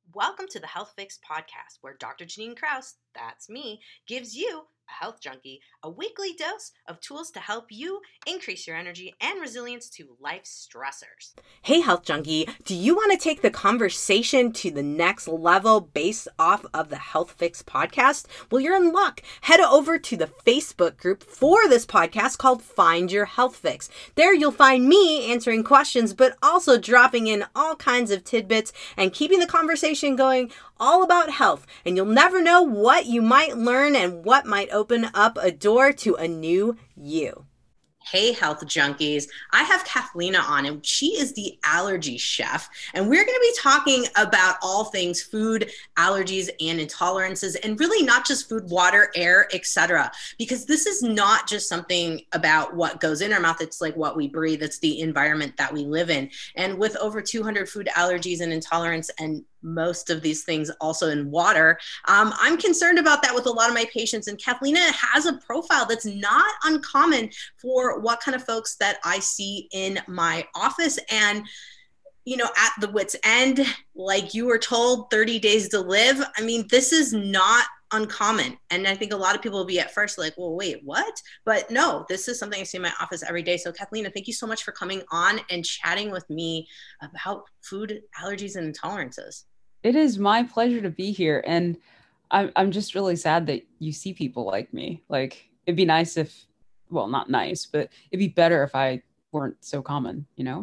Welcome to the Health Fix podcast, where Dr. Janine Kraus, that's me, gives you, a health junkie, a weekly dose of tools to help you increase your energy and resilience to life's stressors. Hey, health junkie, do you want to take the conversation to the next level based off of the Health Fix podcast? Well, you're in luck. Head over to the Facebook group for this podcast called Find Your Health Fix. There you'll find me answering questions, but also dropping in all kinds of tidbits and keeping the conversation going all about health. And you'll never know what you might learn and what might open up a door to a new you. Hey, health junkies. I have Kathleen on, and she is the allergy chef. And we're going to be talking about all things food, allergies, and intolerances, and really not just food, water, air, etc. Because this is not just something about what goes in our mouth. It's like what we breathe. It's the environment that we live in. And with over 200 food allergies and intolerance, and most of these things also in water, I'm concerned about that with a lot of my patients. And Kathleen has a profile that's not uncommon for what kind of folks that I see in my office. And, you know, at the wit's end, like you were told 30 days to live. I mean, this is not uncommon. And I think a lot of people will be at first like, well, wait, what? But no, this is something I see in my office every day. So Kathleen, thank you so much for coming on and chatting with me about food allergies and intolerances. It is my pleasure to be here. And I'm just really sad that you see people like me. Like, it'd be nice if, well, not nice, but it'd be better if I weren't so common, you know?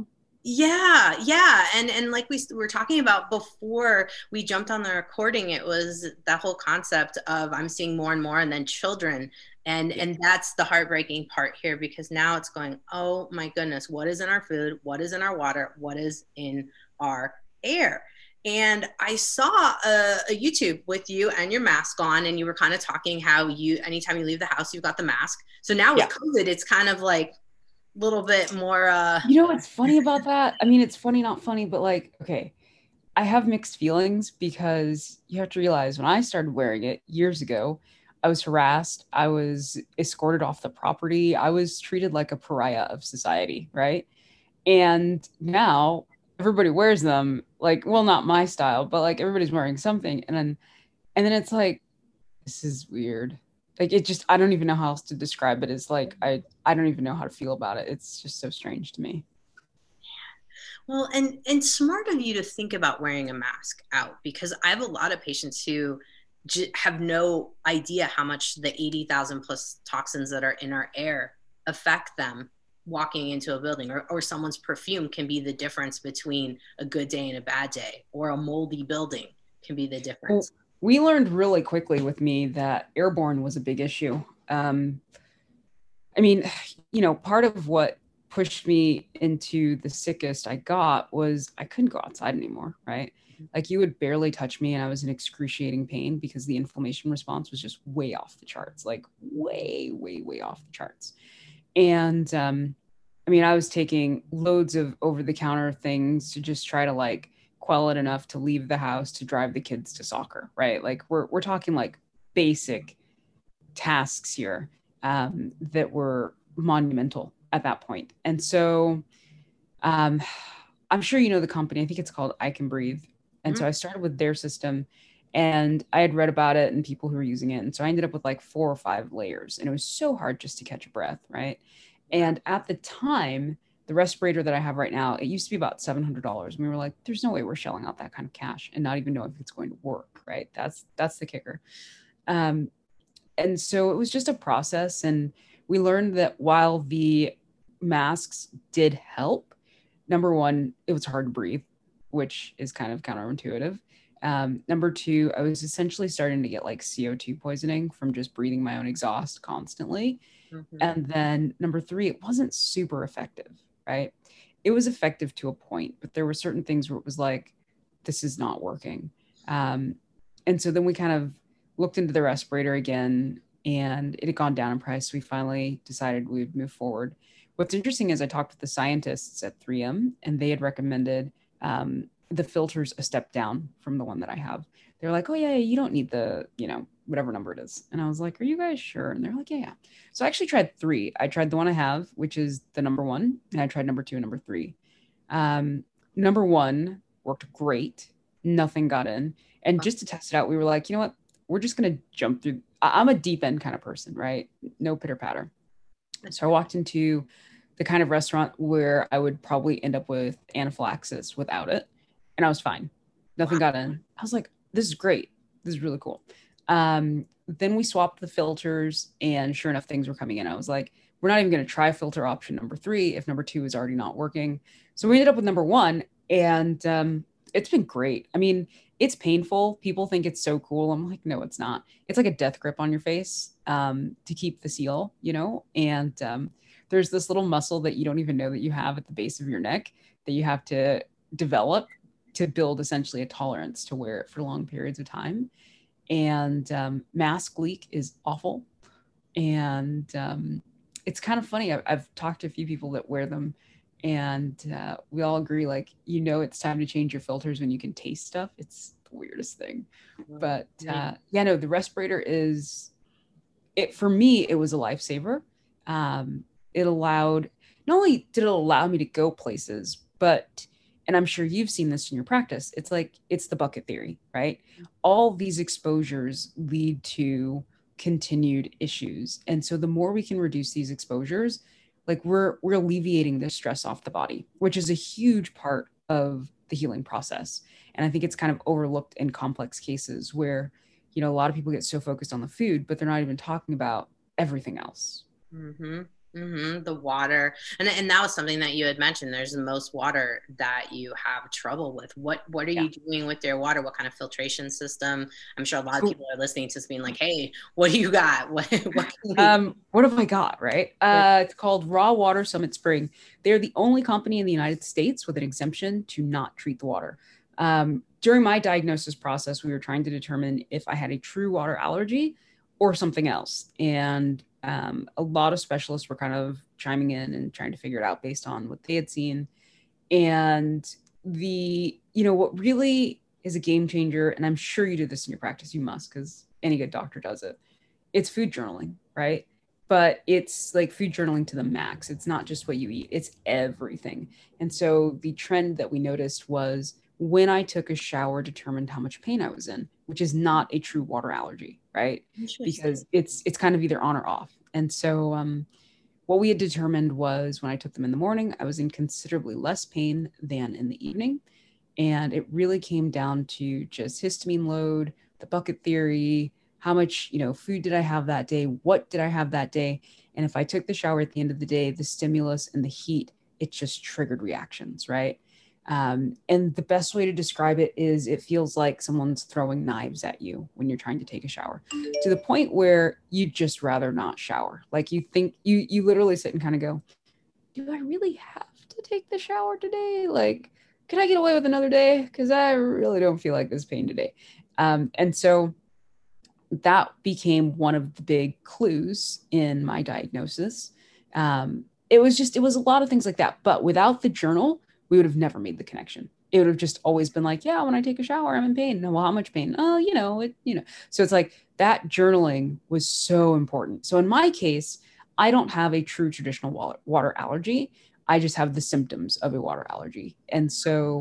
Yeah. And like we were talking about before we jumped on the recording, it was that whole concept of I'm seeing more and more, and then children. And that's the heartbreaking part here, because now it's going, oh my goodness, what is in our food? What is in our water? What is in our air? And I saw a YouTube with you and your mask on, and you were kind of talking how anytime you leave the house, you've got the mask. So now with COVID, it's kind of like a little bit more. You know what's funny about that? I mean, it's funny, not funny, but like, okay, I have mixed feelings because you have to realize when I started wearing it years ago, I was harassed. I was escorted off the property. I was treated like a pariah of society, right? And now everybody wears them, like, well, not my style, but like everybody's wearing something. And then it's like, this is weird. Like, it just, I don't even know how else to describe it. It's like, I don't even know how to feel about it. It's just so strange to me. Well, and smart of you to think about wearing a mask out, because I have a lot of patients who have no idea how much the 80,000 plus toxins that are in our air affect them walking into a building, or someone's perfume can be the difference between a good day and a bad day, or a moldy building can be the difference. Well, we learned really quickly with me that airborne was a big issue. I mean, you know, part of what pushed me into the sickest I got was I couldn't go outside anymore, right? Like, you would barely touch me and I was in excruciating pain because the inflammation response was just way off the charts, like way, way, way off the charts. And I mean, I was taking loads of over-the-counter things to just try to like quell it enough to leave the house to drive the kids to soccer, right? Like, we're talking like basic tasks here that were monumental at that point. And so I'm sure you know the company. I think it's called I Can Breathe. And so I started with their system, and I had read about it and people who were using it. And so I ended up with like 4 or 5 layers, and it was so hard just to catch a breath, right? And at the time, the respirator that I have right now, it used to be about $700. And we were like, there's no way we're shelling out that kind of cash and not even know if it's going to work, right? That's the kicker. And so it was just a process. And we learned that while the masks did help, number one, it was hard to breathe, which is kind of counterintuitive. Number two, I was essentially starting to get like CO2 poisoning from just breathing my own exhaust constantly. Mm-hmm. And then number three, it wasn't super effective, right? It was effective to a point, but there were certain things where it was like, this is not working. And so then we kind of looked into the respirator again, and it had gone down in price. So we finally decided we would move forward. What's interesting is I talked with the scientists at 3M, and they had recommended the filters a step down from the one that I have. They're like, oh yeah, you don't need the, you know, whatever number it is. And I was like, are you guys sure? And they're like, yeah. So I actually tried 3. I tried the one I have, which is the number 1. And I tried number 2 and number 3. Number 1 worked great. nothing got in. And just to test it out, we were like, you know what? We're just going to jump through. I'm a deep end kind of person, right? No pitter patter. So I walked into the kind of restaurant where I would probably end up with anaphylaxis without it. And I was fine. Nothing got in. I was like, this is great. This is really cool. Then we swapped the filters, and sure enough, things were coming in. I was like, we're not even going to try filter option number 3 if number 2 is already not working. So we ended up with number 1, and it's been great. I mean, it's painful. People think it's so cool. I'm like, no, it's not. It's like a death grip on your face to keep the seal, you know? And there's this little muscle that you don't even know that you have at the base of your neck that you have to develop to build essentially a tolerance to wear it for long periods of time. And mask leak is awful. And it's kind of funny. I've talked to a few people that wear them, and we all agree, like, you know, it's time to change your filters when you can taste stuff. It's the weirdest thing. But yeah, no, the respirator is, it for me, it was a lifesaver. It allowed, not only did it allow me to go places, but, and I'm sure you've seen this in your practice, it's like, it's the bucket theory, right? All these exposures lead to continued issues. And so the more we can reduce these exposures, like we're alleviating the stress off the body, which is a huge part of the healing process. And I think it's kind of overlooked in complex cases where, you know, a lot of people get so focused on the food, but they're not even talking about everything else. Mm-hmm. Mm-hmm. The water. And that was something that you had mentioned. There's the most water that you have trouble with. What are you doing with your water? What kind of filtration system? I'm sure a lot of people are listening to this being like, hey, what do you got? What have I got, right? It's called Raw Water Summit Spring. They're the only company in the United States with an exemption to not treat the water. During my diagnosis process, we were trying to determine if I had a true water allergy or something else. And a lot of specialists were kind of chiming in and trying to figure it out based on what they had seen. And what really is a game changer, and I'm sure you do this in your practice, you must, because any good doctor does it. It's food journaling, right? But it's like food journaling to the max. It's not just what you eat, it's everything. And so the trend that we noticed was when I took a shower, determined how much pain I was in, which is not a true water allergy, right? Because it's kind of either on or off. And so what we had determined was when I took them in the morning, I was in considerably less pain than in the evening. And it really came down to just histamine load, the bucket theory, how much, food did I have that day? What did I have that day? And if I took the shower at the end of the day, the stimulus and the heat, it just triggered reactions, right? And the best way to describe it is it feels like someone's throwing knives at you when you're trying to take a shower, to the point where you'd just rather not shower. Like you think you literally sit and kind of go, do I really have to take the shower today? Like, can I get away with another day? Because I really don't feel like this pain today. And so that became one of the big clues in my diagnosis. It was a lot of things like that. But without the journal, we would have never made the connection. It would have just always been like, yeah, when I take a shower, I'm in pain. Well, how much pain? Oh, So it's like that journaling was so important. So in my case, I don't have a true traditional water allergy. I just have the symptoms of a water allergy. And so,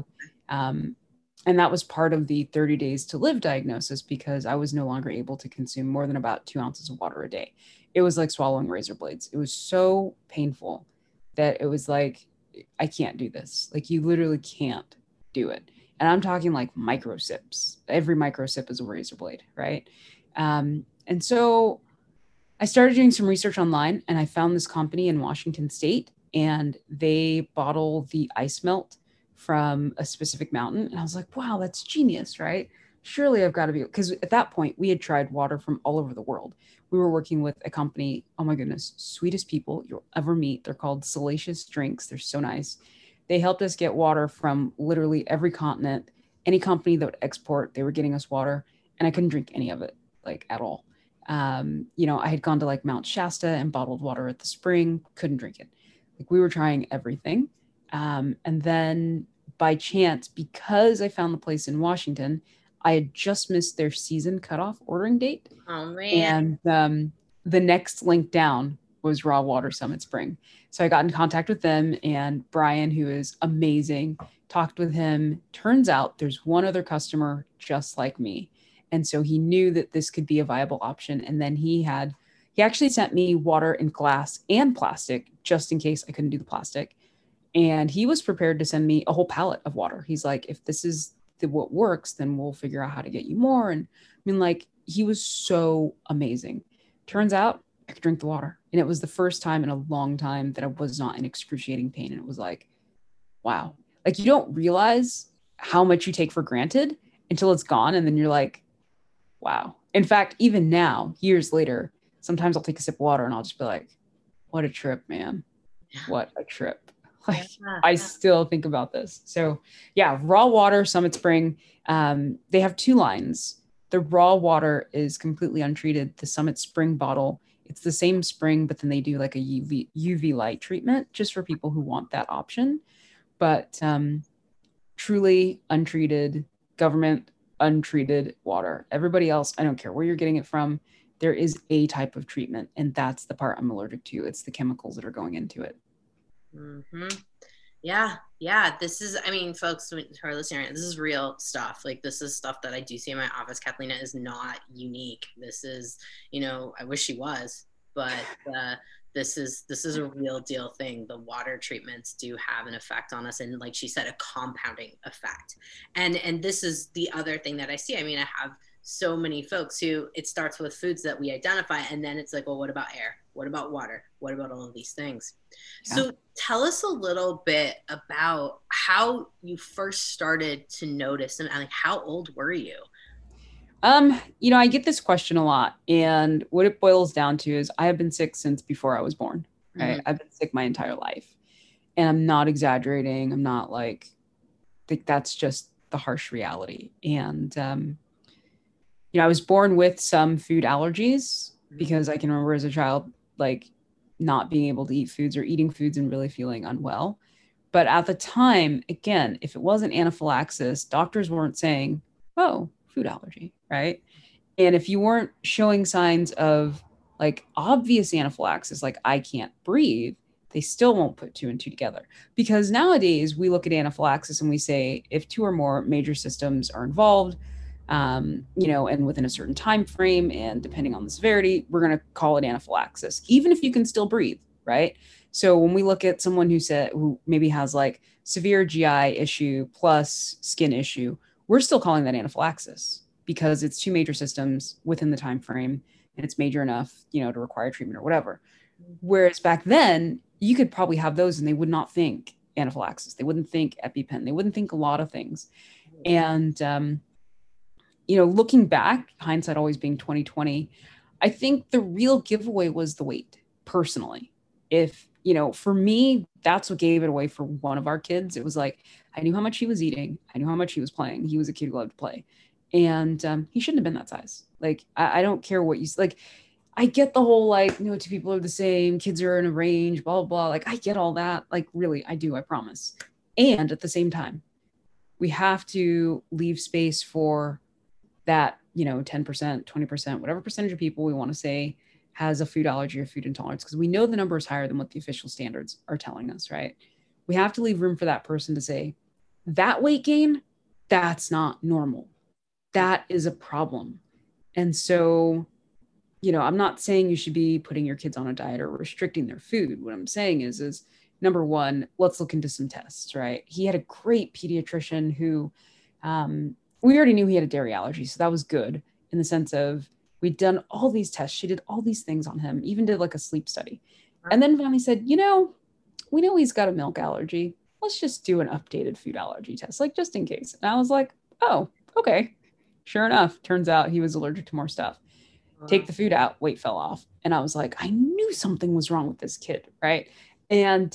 and that was part of the 30 days to live diagnosis, because I was no longer able to consume more than about 2 ounces of water a day. It was like swallowing razor blades. It was so painful that it was like, I can't do this. Like you literally can't do it. And I'm talking like micro sips. Every micro sip is a razor blade, right? And so I started doing some research online, and I found this company in Washington State, and they bottle the ice melt from a specific mountain. And I was like, wow, that's genius, right? Surely I've got to be, because at that point we had tried water from all over the world. We were working with a company, oh my goodness, sweetest people you'll ever meet. They're called Salacious Drinks. They're so nice. They helped us get water from literally every continent. Any company that would export, they were getting us water, and I couldn't drink any of it, like at all. I had gone to like Mount Shasta and bottled water at the spring, couldn't drink it. Like we were trying everything. And then by chance, because I found the place in Washington, I had just missed their season cutoff ordering date. Oh man. And the next link down was Raw Water Summit Spring. So I got in contact with them, and Brian, who is amazing, talked with him. Turns out there's one other customer just like me. And so he knew that this could be a viable option. And then he actually sent me water in glass and plastic just in case I couldn't do the plastic. And he was prepared to send me a whole pallet of water. He's like, if this is what works, then we'll figure out how to get you more. And I mean, like, he was so amazing. Turns out I could drink the water. And it was the first time in a long time that I was not in excruciating pain. And it was like, wow. Like, you don't realize how much you take for granted until it's gone. And then you're like, wow. In fact, even now, years later, sometimes I'll take a sip of water and I'll just be like, what a trip, man. What a trip. Like, I still think about this. So yeah, Raw Water Summit Spring. They have two lines. The raw water is completely untreated. The Summit Spring bottle, it's the same spring, but then they do like a UV light treatment just for people who want that option. But truly untreated, government untreated water. Everybody else, I don't care where you're getting it from, there is a type of treatment, and that's the part I'm allergic to. It's the chemicals that are going into it. Mm-hmm. Yeah. This is, I mean, folks who are listening, this is real stuff. Like, this is stuff that I do see in my office. Kathlena is not unique. This is, I wish she was, but this is a real deal thing. The water treatments do have an effect on us, and like she said, a compounding effect. And this is the other thing that I see. I mean, I have so many folks who it starts with foods that we identify, and then it's like, well, what about air? What about water? What about all of these things? Yeah. So tell us a little bit about how you first started to notice, and like, how old were you? I get this question a lot, and what it boils down to is I have been sick since before I was born. Right? Mm-hmm. I've been sick my entire life, and I'm not exaggerating. I'm not like, that's just the harsh reality. And, I was born with some food allergies because I can remember as a child, like, not being able to eat foods or eating foods and really feeling unwell. But at the time, again, if it wasn't anaphylaxis, doctors weren't saying, oh, food allergy, right? And if you weren't showing signs of like obvious anaphylaxis, like I can't breathe, they still won't put two and two together. Because nowadays we look at anaphylaxis and we say if two or more major systems are involved, and within a certain time frame and depending on the severity, we're going to call it anaphylaxis, even if you can still breathe, right? So when we look at someone who maybe has like severe GI issue plus skin issue, we're still calling that anaphylaxis because it's two major systems within the time frame and it's major enough, to require treatment or whatever. Whereas back then, you could probably have those and they would not think anaphylaxis. They wouldn't think EpiPen. They wouldn't think a lot of things. And, looking back, hindsight always being 2020, I think the real giveaway was the weight, personally. If, for me, that's what gave it away for one of our kids. It was like, I knew how much he was eating. I knew how much he was playing. He was a kid who loved to play. And he shouldn't have been that size. Like, I don't care what you, like, I get the whole, like, two people are the same, kids are in a range, blah, blah, blah. Like, I get all that. Like, really, I do, I promise. And at the same time, we have to leave space for that, 10%, 20%, whatever percentage of people we want to say has a food allergy or food intolerance, because we know the number is higher than what the official standards are telling us, right? We have to leave room for that person to say, that weight gain, that's not normal. That is a problem. And so, I'm not saying you should be putting your kids on a diet or restricting their food. What I'm saying is number one, let's look into some tests, right? He had a great pediatrician who, we already knew he had a dairy allergy. So that was good in the sense of we'd done all these tests. She did all these things on him, even did like a sleep study. And then finally said, we know he's got a milk allergy. Let's just do an updated food allergy test, like just in case. And I was like, oh, okay. Sure enough, turns out he was allergic to more stuff. Take the food out, weight fell off. And I was like, I knew something was wrong with this kid, right? And,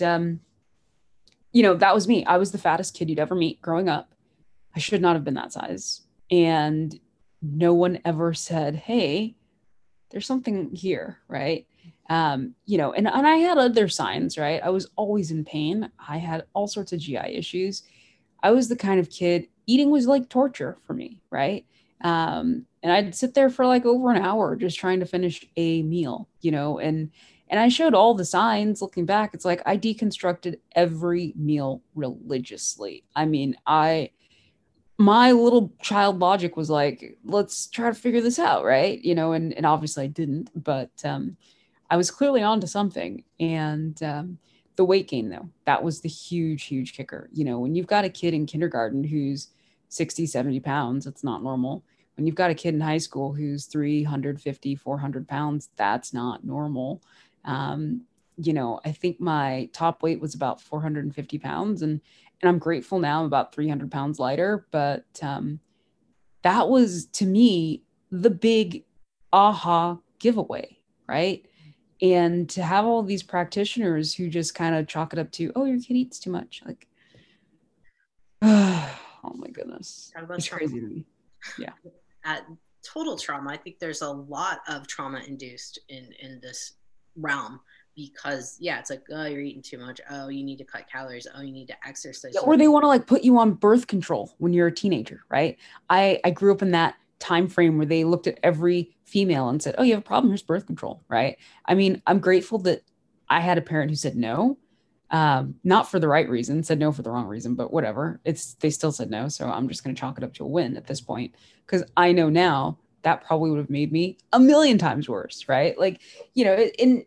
that was me. I was the fattest kid you'd ever meet growing up. I should not have been that size. And no one ever said, hey, there's something here, right? And I had other signs, right? I was always in pain. I had all sorts of GI issues. I was the kind of kid, eating was like torture for me, right? And I'd sit there for like over an hour just trying to finish a meal, and And I showed all the signs. Looking back, it's like I deconstructed every meal religiously. I mean, my little child logic was like, let's try to figure this out, right? And obviously I didn't, but I was clearly onto something. And the weight gain, though, that was the huge, huge kicker. When you've got a kid in kindergarten who's 60, 70 pounds, it's not normal. When you've got a kid in high school who's 350, 400 pounds, that's not normal. Um, I think my top weight was about 450 pounds, and I'm grateful now I'm about 300 pounds lighter. But that was, to me, the big aha giveaway, right? And to have all these practitioners who just kind of chalk it up to, oh, your kid eats too much. Like, oh my goodness. It's trauma. crazy to me. Yeah. Total trauma. I think there's a lot of trauma induced in this realm because it's like, oh, you're eating too much. Oh, you need to cut calories. Oh, you need to exercise. Or they want to like put you on birth control when you're a teenager, right? I grew up in that time frame where they looked at every female and said, oh, you have a problem, here's birth control, right? I mean, I'm grateful that I had a parent who said no, not for the right reason, said no for the wrong reason, but whatever. They still said no. So I'm just going to chalk it up to a win at this point, because I know now that probably would have made me a million times worse, right? Like, and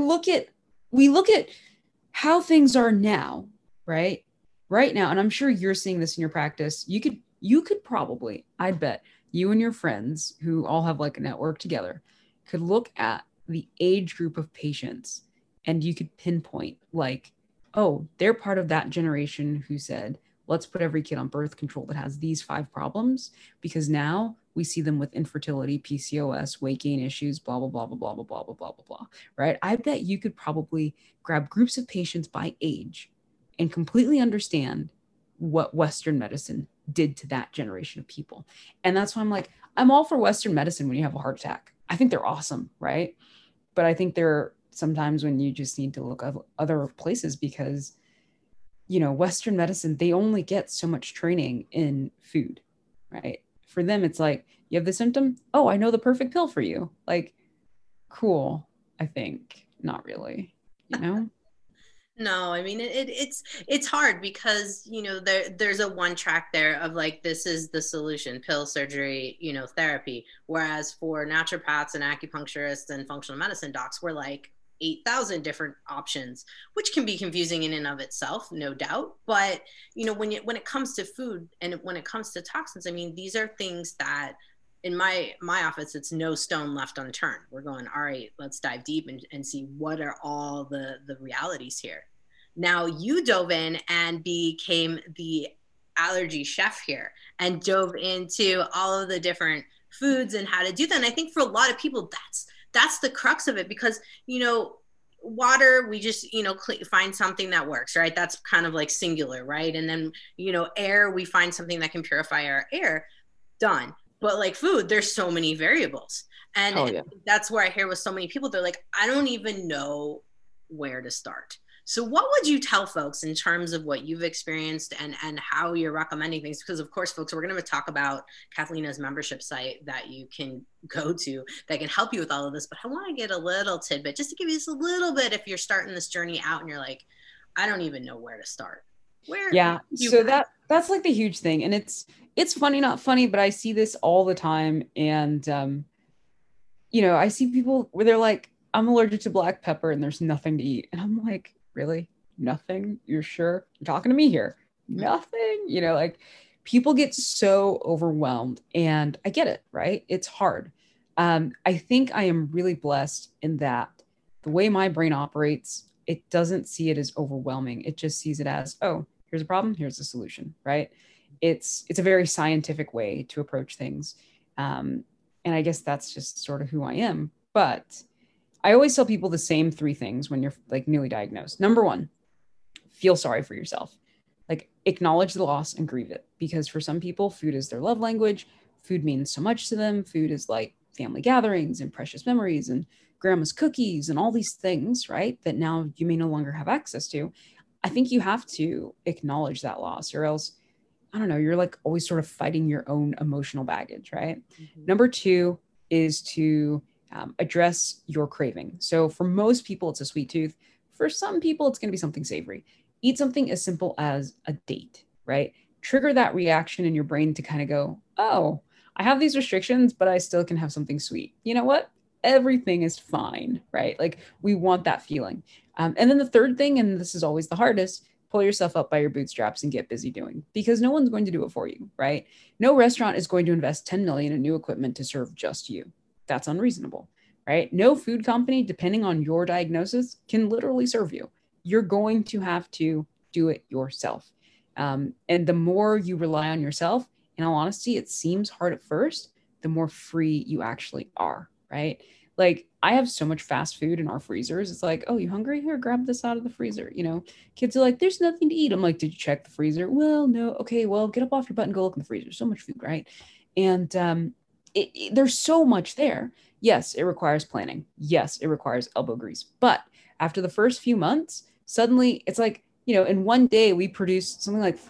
we look at how things are now, right? Right now, and I'm sure you're seeing this in your practice. You could probably, I'd bet you and your friends who all have like a network together could look at the age group of patients, and you could pinpoint like, oh, they're part of that generation who said, let's put every kid on birth control that has these 5 problems, because now we see them with infertility, PCOS, weight gain issues, blah, blah, blah, blah, blah, blah, blah, blah, blah, blah, blah, right? I bet you could probably grab groups of patients by age and completely understand what Western medicine did to that generation of people. And that's why I'm like, I'm all for Western medicine when you have a heart attack. I think they're awesome, right? But I think there are sometimes when you just need to look at other places, because Western medicine, they only get so much training in food, right? For them, it's like, you have the symptom, oh, I know the perfect pill for you. Like, cool. I think not really, No, I mean it's hard because there's a one track there of like, this is the solution, pill, surgery, therapy, whereas for naturopaths and acupuncturists and functional medicine docs, we're like 8,000 different options, which can be confusing in and of itself, no doubt. But when it comes to food and when it comes to toxins, I mean, these are things that in my office, it's no stone left unturned. We're going, all right, let's dive deep and see what are all the realities here. Now you dove in and became the allergy chef here and dove into all of the different foods and how to do that. And I think for a lot of people, that's the crux of it, because water, we just find something that works, right? That's kind of like singular, right? And then air, we find something that can purify our air, done. But like food, there's so many variables. And that's where I hear with so many people, they're like, I don't even know where to start. So what would you tell folks in terms of what you've experienced and how you're recommending things? Because of course, folks, we're going to talk about Kathleena's membership site that you can go to that can help you with all of this. But I want to get a little tidbit just to give you just a little bit if you're starting this journey out and you're like, I don't even know where to start. So that's like the huge thing. And it's funny, not funny, but I see this all the time. And, I see people where they're like, I'm allergic to black pepper and there's nothing to eat. And I'm like, really? Nothing? You're sure? You're talking to me here. Nothing? Like people get so overwhelmed, and I get it, right? It's hard. I think I am really blessed in that the way my brain operates, it doesn't see it as overwhelming. It just sees it as, oh, here's a problem, here's a solution, right? It's a very scientific way to approach things. And I guess that's just sort of who I am. But I always tell people the same 3 things when you're like newly diagnosed. Number 1, feel sorry for yourself. Like acknowledge the loss and grieve it. Because for some people, food is their love language. Food means so much to them. Food is like family gatherings and precious memories and grandma's cookies and all these things, right? That now you may no longer have access to. I think you have to acknowledge that loss, or else, I don't know, you're like always sort of fighting your own emotional baggage, right? Mm-hmm. Number 2 is to address your craving. So for most people, it's a sweet tooth. For some people, it's going to be something savory. Eat something as simple as a date, right? Trigger that reaction in your brain to kind of go, oh, I have these restrictions, but I still can have something sweet. You know what? Everything is fine, right? Like we want that feeling. And then the third thing, and this is always the hardest, pull yourself up by your bootstraps and get busy doing, because no one's going to do it for you, right? No restaurant is going to invest 10 million in new equipment to serve just you. That's unreasonable, right? No food company, depending on your diagnosis, can literally serve you. You're going to have to do it yourself. And the more you rely on yourself, in all honesty, it seems hard at first, the more free you actually are, right? Like I have so much fast food in our freezers. It's like, oh, you hungry? Here, grab this out of the freezer. You know, kids are like, there's nothing to eat. I'm like, did you check the freezer? Well, no. Okay, well, get up off your butt and go look in the freezer. So much food, right? And there's so much there. Yes, it requires planning. Yes, it requires elbow grease. But after the first few months, suddenly it's like, you know, in one day we produced something like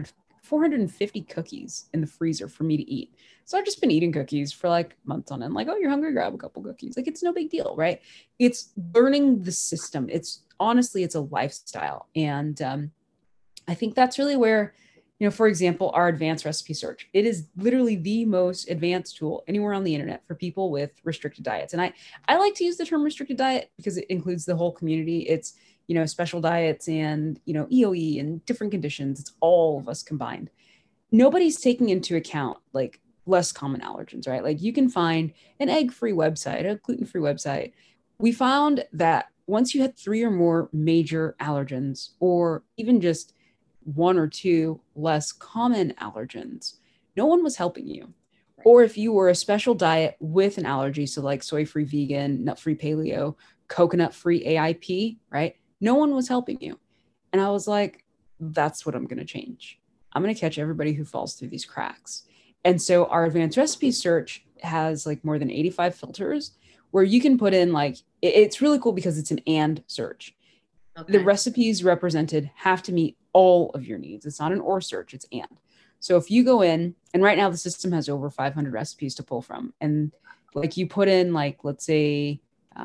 450 cookies in the freezer for me to eat. So I've just been eating cookies for like months on end. Like, oh, you're hungry, grab a couple cookies. Like, it's no big deal, right? It's learning the system. It's honestly, it's a lifestyle. And I think that's really where, you know, for example, our advanced recipe search, it is literally the most advanced tool anywhere on the internet for people with restricted diets. And I like to use the term restricted diet because it includes the whole community. It's, you know, special diets and, you know, EOE and different conditions. It's all of us combined. Nobody's taking into account like less common allergens, right? Like you can find an egg-free website, a gluten-free website. We found that once you had 3 or more major allergens, or even just 1 or 2 less common allergens, no one was helping you. Or if you were a special diet with an allergy, so like soy-free vegan, nut-free paleo, coconut-free AIP, right? No one was helping you. And I was like, that's what I'm going to change. I'm going to catch everybody who falls through these cracks. And so our advanced recipe search has like more than 85 filters where you can put in like, it's really cool because it's an and search. Okay. The recipes represented have to meet all of your needs. It's not an or search, it's and. So if you go in, and right now the system has over 500 recipes to pull from, and like you put in like, let's say,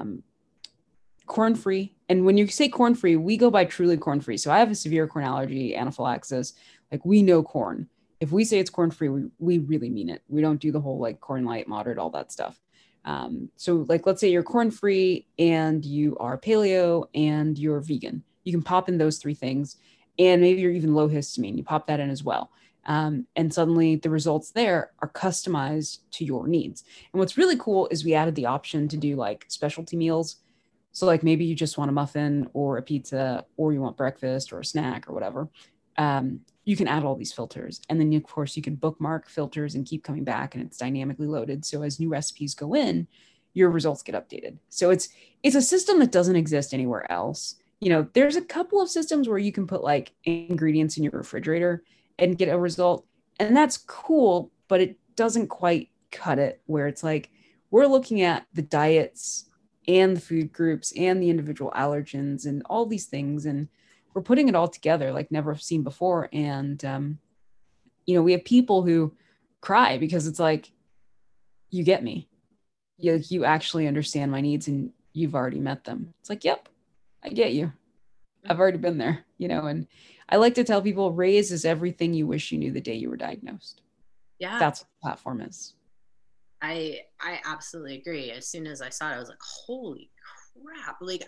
corn-free. And when you say corn-free, we go by truly corn-free. So I have a severe corn allergy, anaphylaxis. Like we know corn. If we say it's corn-free, we really mean it. We don't do the whole like corn light, moderate, all that stuff. So like, let's say you're corn-free and you are paleo and you're vegan. You can pop in those 3 things. And maybe you're even low histamine. You pop that in as well. And suddenly the results there are customized to your needs. And what's really cool is we added the option to do like specialty meals. So like maybe you just want a muffin or a pizza, or you want breakfast or a snack or whatever. You can add all these filters. And then of course you can bookmark filters and keep coming back, and it's dynamically loaded. So as new recipes go in, your results get updated. So it's a system that doesn't exist anywhere else. You know, there's a couple of systems where you can put like ingredients in your refrigerator and get a result. And that's cool, but it doesn't quite cut it, where it's like, we're looking at the diets and the food groups and the individual allergens and all these things. And we're putting it all together like never seen before. And, you know, we have people who cry because it's like, you get me. You actually understand my needs and you've already met them. It's like, yep, I get you. I've already been there, you know. And I like to tell people, Raise is everything you wish you knew the day you were diagnosed. Yeah. That's what the platform is. I absolutely agree. As soon as I saw it, I was like, holy crap. Like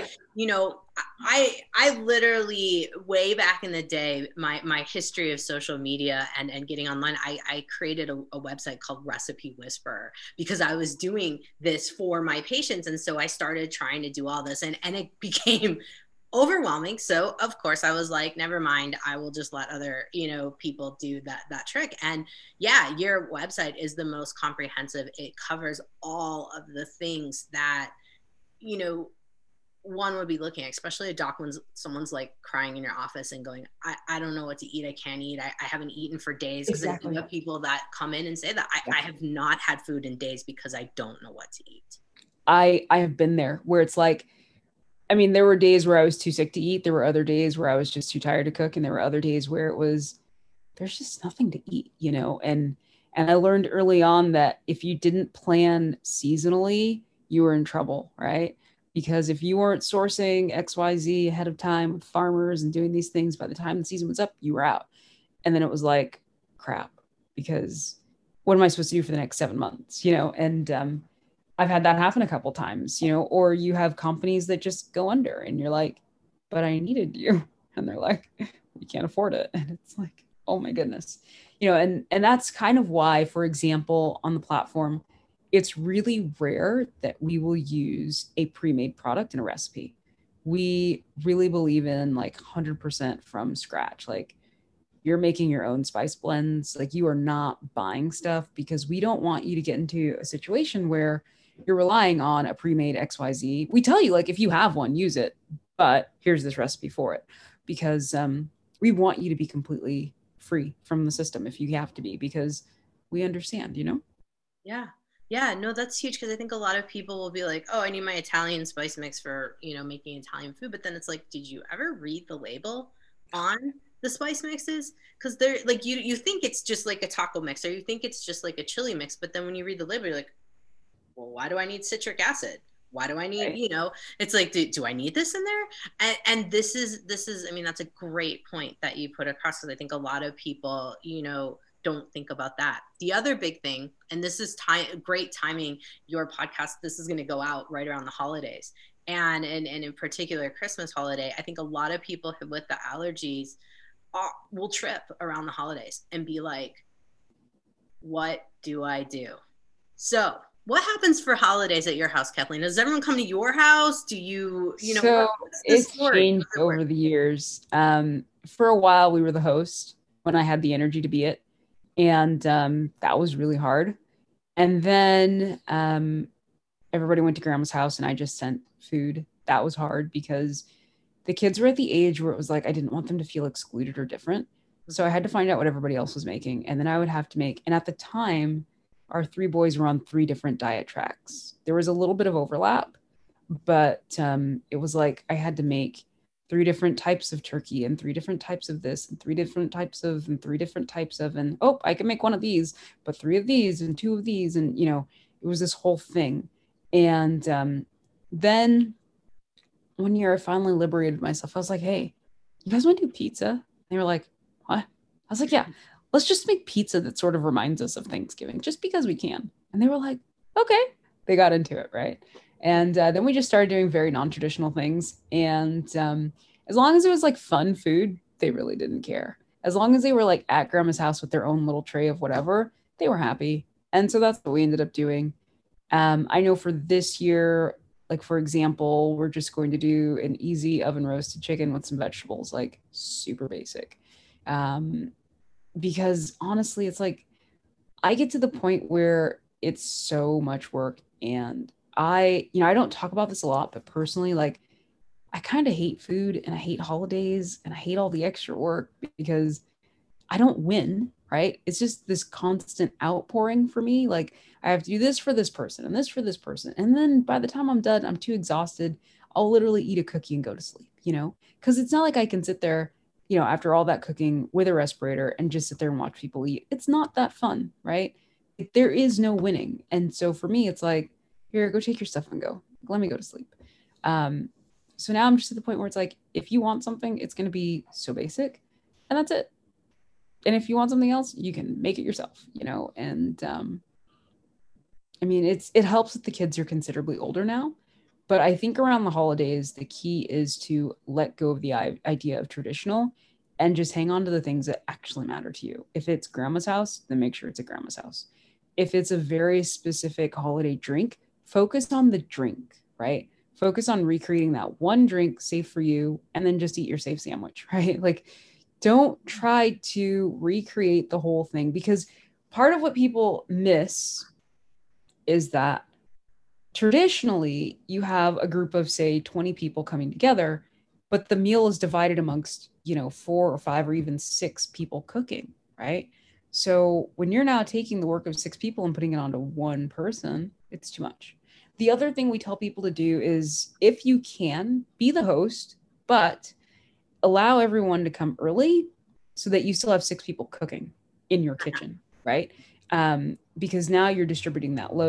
I literally, way back in the day, my history of social media and getting online, I created a website called Recipe Whisperer because I was doing this for my patients. And so I started trying to do all this, and it became overwhelming. So of course I was like, never mind, I will just let other, people do that trick. And yeah, your website is the most comprehensive. It covers all of the things that, one would be looking at, especially a doc when someone's like crying in your office and going, I don't know what to eat. I can't eat. I haven't eaten for days. Because exactly. I do have people that come in and say that I have not had food in days because I don't know what to eat. I have been there where it's like, I mean, there were days where I was too sick to eat. There were other days where I was just too tired to cook. And there were other days where it was, there's just nothing to eat, and I learned early on that if you didn't plan seasonally, you were in trouble, right? Because if you weren't sourcing XYZ ahead of time with farmers and doing these things, by the time the season was up, you were out. And then it was like, crap, because what am I supposed to do for the next 7 months? And I've had that happen a couple times, or you have companies that just go under and you're like, but I needed you. And they're like, we can't afford it. And it's like, oh my goodness. And that's kind of why, for example, on the platform, it's really rare that we will use a pre-made product in a recipe. We really believe in like 100% from scratch. Like, you're making your own spice blends. Like, you are not buying stuff, because we don't want you to get into a situation where you're relying on a pre-made XYZ. We tell you, like, if you have one, use it, but here's this recipe for it, because we want you to be completely free from the system if you have to be, because we understand. Yeah. Yeah, no, that's huge because I think a lot of people will be like, "Oh, I need my Italian spice mix for, making Italian food." But then it's like, did you ever read the label on the spice mixes? Because they're like, you think it's just like a taco mix, or you think it's just like a chili mix, but then when you read the label, you're like, "Well, why do I need citric acid? Why do I need, Right. it's like, do I need this in there?" And this is, I mean, that's a great point that you put across, because I think a lot of people, don't think about that. The other big thing, and this is great timing, your podcast, this is going to go out right around the holidays. And in particular, Christmas holiday, I think a lot of people with the allergies will trip around the holidays and be like, what do I do? So, what happens for holidays at your house, Kathleen? Does everyone come to your house? Do So what's the it's story? changed over the years. For a while, we were the host when I had the energy to be it. And that was really hard. And then everybody went to grandma's house and I just sent food. That was hard because the kids were at the age where it was like I didn't want them to feel excluded or different. So I had to find out what everybody else was making. And then I would have to make, and at the time, our three boys were on three different diet tracks. There was a little bit of overlap, but it was like I had to make three different types of turkey and three different types of this and three different types of and three different types of, and oh, I can make one of these, but three of these and two of these. And, it was this whole thing. And then one year I finally liberated myself. I was like, hey, you guys want to do pizza? And they were like, what? I was like, yeah, let's just make pizza that sort of reminds us of Thanksgiving just because we can. And they were like, okay. They got into it, right? And then we just started doing very non-traditional things. And as long as it was like fun food, they really didn't care. As long as they were like at grandma's house with their own little tray of whatever, they were happy. And so that's what we ended up doing. I know for this year, like for example, we're just going to do an easy oven roasted chicken with some vegetables, like super basic. Um, because honestly, it's like I get to the point where it's so much work. And I don't talk about this a lot, but personally, like I kind of hate food and I hate holidays and I hate all the extra work because I don't win, right? It's just this constant outpouring for me. Like I have to do this for this person and this for this person. And then by the time I'm done, I'm too exhausted. I'll literally eat a cookie and go to sleep. Because it's not like I can sit there, after all that cooking with a respirator and just sit there and watch people eat. It's not that fun, right? There is no winning. And so for me, it's like, here, go take your stuff and go. Let me go to sleep. Um, so now I'm just at the point where it's like, if you want something, it's going to be so basic and that's it. And if you want something else, you can make it yourself. And I mean, it helps that the kids are considerably older now, but I think around the holidays, the key is to let go of the idea of traditional and just hang on to the things that actually matter to you. If it's grandma's house, then make sure it's at grandma's house. If it's a very specific holiday drink, focus on the drink, right? Focus on recreating that one drink safe for you and then just eat your safe sandwich, right? Like, don't try to recreate the whole thing because part of what people miss is that traditionally you have a group of say 20 people coming together, but the meal is divided amongst, four or five or even six people cooking, right? So when you're now taking the work of six people and putting it onto one person, it's too much. The other thing we tell people to do is if you can be the host, but allow everyone to come early so that you still have six people cooking in your kitchen, right? Because now you're distributing that load.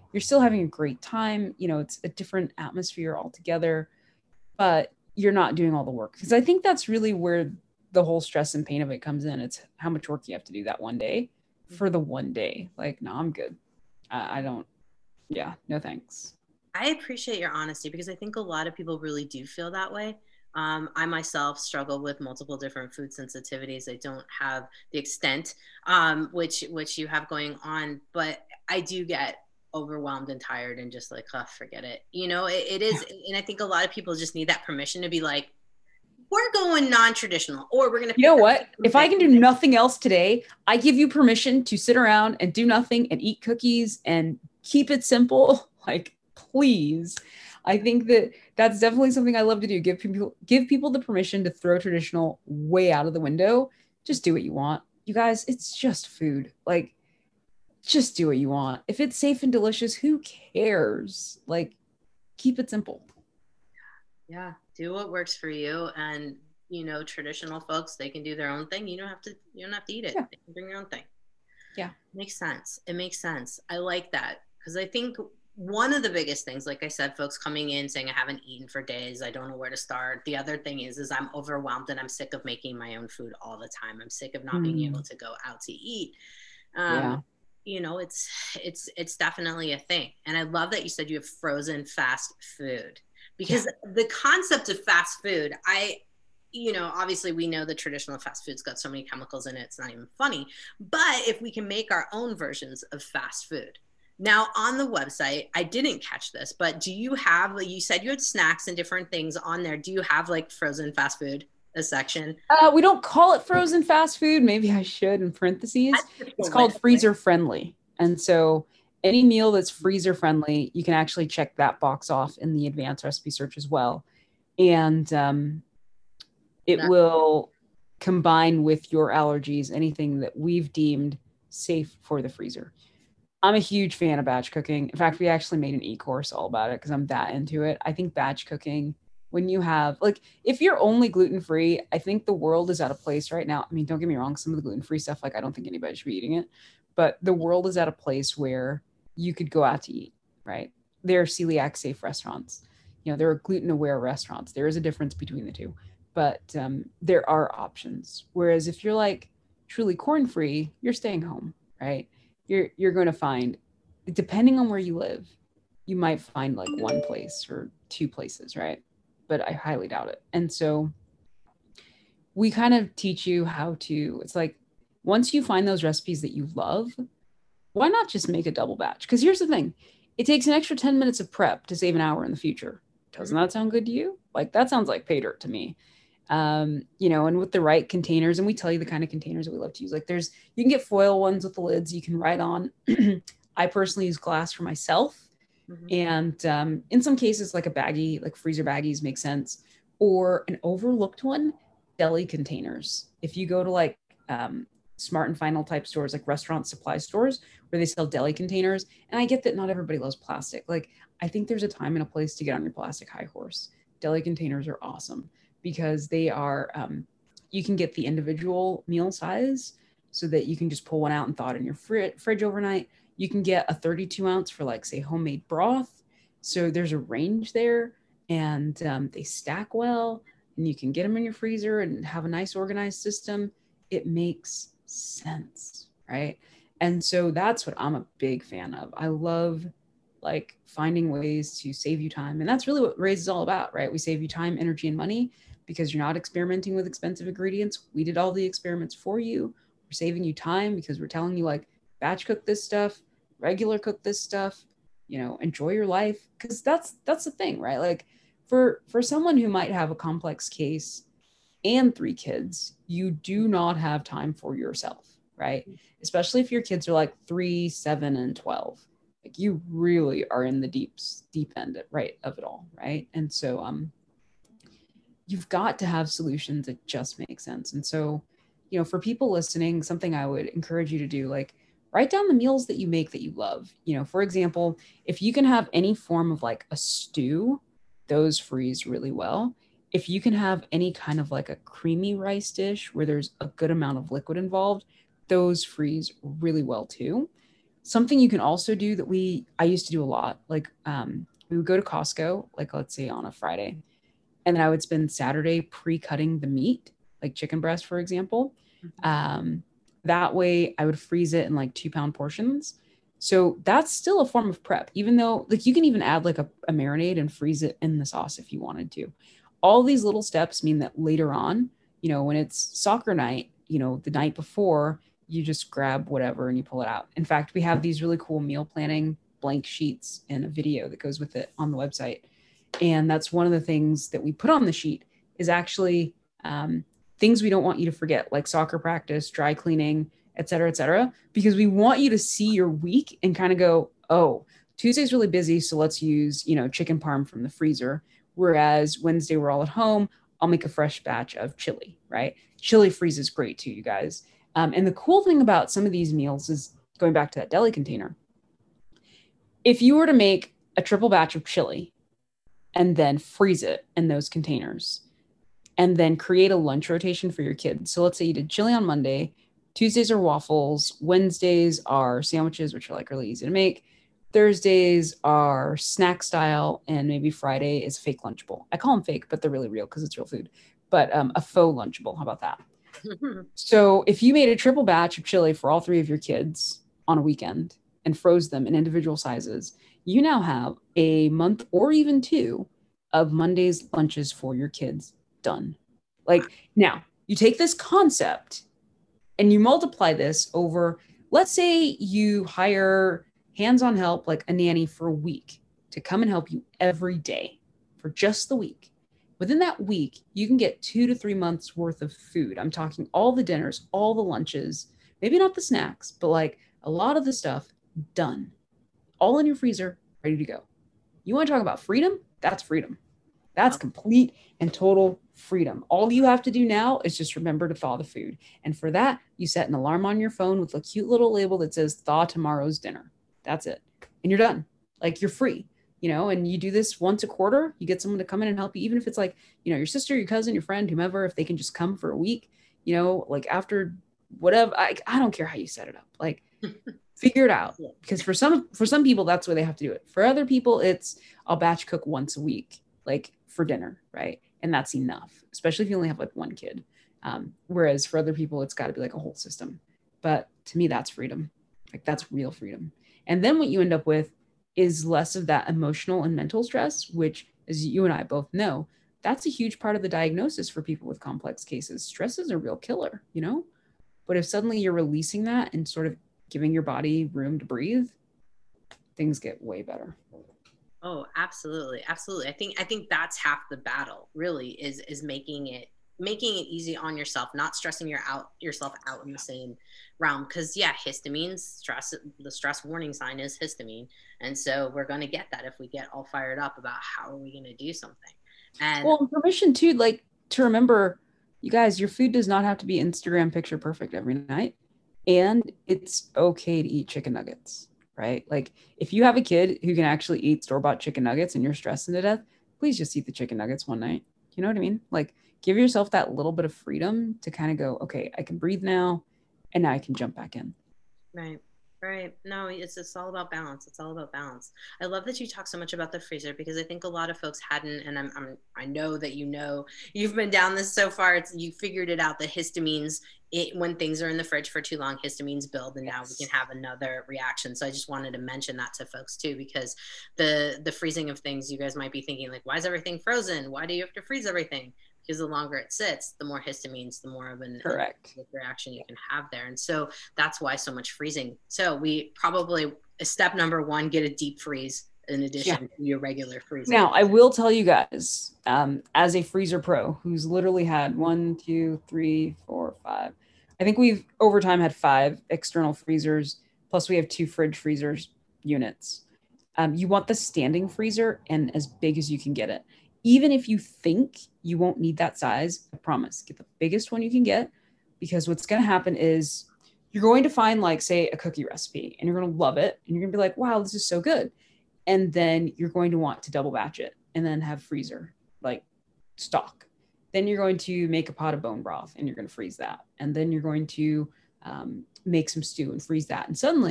you're still having a great time. You know, it's a different atmosphere altogether, but you're not doing all the work. Because I think that's really where the whole stress and pain of it comes in. It's how much work you have to do that one day for the one day. Like, no, I'm good. I don't, yeah, no thanks. I appreciate your honesty because I think a lot of people really do feel that way. I myself struggle with multiple different food sensitivities. I don't have the extent which you have going on, but I do get overwhelmed and tired and just like, oh, forget it. You know, it is, and I think a lot of people just need that permission to be like, we're going non-traditional, or we're going to. You know what? If I can do nothing else today, I give you permission to sit around and do nothing and eat cookies and keep it simple. Like, please. I think that that's definitely something I love to do. Give people the permission to throw traditional way out of the window. Just do what you want. You guys, it's just food. Like, just do what you want. If it's safe and delicious, who cares? Like, keep it simple. Yeah, do what works for you. And you know, traditional folks, they can do their own thing. You don't have to eat it. Yeah. They can bring their own thing. Yeah. Makes sense. It makes sense. I like that because I think one of the biggest things, like I said, folks coming in saying I haven't eaten for days, I don't know where to start. The other thing is I'm overwhelmed and I'm sick of making my own food all the time. I'm sick of not being able to go out to eat. Yeah. You know, it's definitely a thing. And I love that you said you have frozen fast food because the concept of fast food, you know, obviously we know the traditional fast food's got so many chemicals in it, it's not even funny. But if we can make our own versions of fast food. Now on the website, I didn't catch this, but do you have, like you said you had snacks and different things on there. Do you have like frozen fast food, a section? We don't call it frozen fast food. Maybe I should in parentheses. It's called freezer friendly. And so any meal that's freezer friendly, you can actually check that box off in the advanced recipe search as well. And it will combine with your allergies, anything that we've deemed safe for the freezer. I'm a huge fan of batch cooking. In fact, we actually made an e-course all about it because I'm that into it. I think batch cooking, when you have, like, if you're only gluten-free, I think the world is at a place right now. I mean, don't get me wrong, some of the gluten-free stuff, like, I don't think anybody should be eating it, but the world is at a place where you could go out to eat, right? There are celiac safe restaurants. You know, there are gluten aware restaurants. There is a difference between the two, but there are options. Whereas if you're like truly corn-free, you're staying home, right? You're going to find, depending on where you live, you might find like one place or two places, right? But I highly doubt it. And so we kind of teach you how to, it's like, once you find those recipes that you love, why not just make a double batch? Because here's the thing, it takes an extra 10 minutes of prep to save an hour in the future. Doesn't that sound good to you? Like, that sounds like pay dirt to me. You know, and with the right containers, and we tell you the kind of containers that we love to use. Like, you can get foil ones with the lids you can write on. I personally use glass for myself. And in some cases, like a baggie, like freezer baggies make sense. Or an overlooked one, deli containers. If you go to like Smart and Final type stores, like restaurant supply stores where they sell deli containers, and I get that not everybody loves plastic. Like, I think there's a time and a place to get on your plastic high horse. Deli containers are awesome because they are, you can get the individual meal size so that you can just pull one out and thaw it in your fridge overnight. You can get a 32 ounce for like, say, homemade broth. So there's a range there, and they stack well, and you can get them in your freezer and have a nice organized system. It makes sense, right? And so that's what I'm a big fan of. I love like finding ways to save you time. And that's really what Raise is all about, right? We save you time, energy, and money because you're not experimenting with expensive ingredients. We did all the experiments for you. We're saving you time because we're telling you, like, batch cook this stuff, regular cook this stuff, you know, enjoy your life. Because that's the thing, right? Like, for someone who might have a complex case and 3 kids, you do not have time for yourself, right? Especially if your kids are like 3, 7, and 12. Like, you really are in the deep end, right, of it all, right? And so you've got to have solutions that just make sense. And so, you know, for people listening, something I would encourage you to do, like, write down the meals that you make that you love. You know, for example, if you can have any form of like a stew, those freeze really well. If you can have any kind of like a creamy rice dish where there's a good amount of liquid involved, those freeze really well too. something you can also do that I used to do a lot, like we would go to Costco, like let's say on a Friday, and then I would spend Saturday pre-cutting the meat, like chicken breast, for example. That way I would freeze it in like 2 pound portions. So that's still a form of prep, even though like you can even add like a marinade and freeze it in the sauce if you wanted to. All these little steps mean that later on, when it's soccer night, the night before, you just grab whatever and you pull it out. In fact, we have these really cool meal planning blank sheets and a video that goes with it on the website. And that's one of the things that we put on the sheet is actually things we don't want you to forget, like soccer practice, dry cleaning, et cetera, because we want you to see your week and kind of go, oh, Tuesday's really busy, so let's use, chicken parm from the freezer. Whereas Wednesday, we're all at home, I'll make a fresh batch of chili, right? Chili freezes great too, you guys. And the cool thing about some of these meals is going back to that deli container. If you were to make a triple batch of chili and then freeze it in those containers and then create a lunch rotation for your kids. So let's say you did chili on Monday, Tuesdays are waffles, Wednesdays are sandwiches, which are like really easy to make. Thursdays are snack style, and maybe Friday is fake Lunchable. I call them fake, but they're really real because it's real food. But a faux Lunchable, how about that? So if you made a triple batch of chili for all 3 of your kids on a weekend and froze them in individual sizes, you now have a month or even 2 of Monday's lunches for your kids done. Like now you take this concept and you multiply this over, let's say you hire hands-on help, like a nanny for a week to come and help you every day for just the week. Within that week, you can get 2 to 3 months worth of food. I'm talking all the dinners, all the lunches, maybe not the snacks, but like a lot of the stuff done, all in your freezer, ready to go. You want to talk about freedom? That's freedom. That's complete and total freedom. All you have to do now is just remember to thaw the food. And for that, you set an alarm on your phone with a cute little label that says thaw tomorrow's dinner. That's it. And you're done. Like you're free, and you do this once a quarter. You get someone to come in and help you, even if it's like, your sister, your cousin, your friend, whomever, if they can just come for a week, like after whatever, I don't care how you set it up. Like figure it out. Because for some people, that's where they have to do it. For other people, it's I'll batch cook once a week, like for dinner, right? And that's enough, especially if you only have like one kid. Whereas for other people, it's got to be like a whole system. But to me, that's freedom. Like that's real freedom. And then what you end up with is less of that emotional and mental stress, which, as you and I both know, that's a huge part of the diagnosis for people with complex cases. Stress is a real killer, But if suddenly you're releasing that and sort of giving your body room to breathe, things get way better. Oh, absolutely. Absolutely. I think that's half the battle really is making it easy on yourself, not stressing yourself out in the same realm. Cause yeah, histamines, the stress warning sign is histamine. And so we're going to get that if we get all fired up about how are we going to do something. And permission too, like to remember, you guys, your food does not have to be Instagram picture perfect every night. And it's okay to eat chicken nuggets. Right? Like if you have a kid who can actually eat store-bought chicken nuggets and you're stressing to death, please just eat the chicken nuggets one night. You know what I mean? Like give yourself that little bit of freedom to kind of go, okay, I can breathe now and now I can jump back in. Right. Right. No, it's all about balance. It's all about balance. I love that you talk so much about the freezer because I think a lot of folks hadn't, and I know that you've been down this so far. You figured it out that histamines, when things are in the fridge for too long, histamines build, and now we can have another reaction. So I just wanted to mention that to folks too, because the freezing of things, you guys might be thinking like, why is everything frozen? Why do you have to freeze everything? Because the longer it sits, the more histamines, the more of an reaction you can have there. And so that's why so much freezing. So we probably, step number 1, get a deep freeze in addition to your regular freezing. Now, I will tell you guys, as a freezer pro who's literally had 1, 2, 3, 4, 5, I think we've over time had 5 external freezers, plus we have 2 fridge freezers units. You want the standing freezer and as big as you can get it. Even if you think you won't need that size, I promise, get the biggest one you can get, because what's going to happen is you're going to find, like, say, a cookie recipe, and you're going to love it, and you're going to be like, wow, this is so good. And then you're going to want to double batch it and then have freezer, like stock. Then you're going to make a pot of bone broth and you're going to freeze that. And then you're going to make some stew and freeze that. And suddenly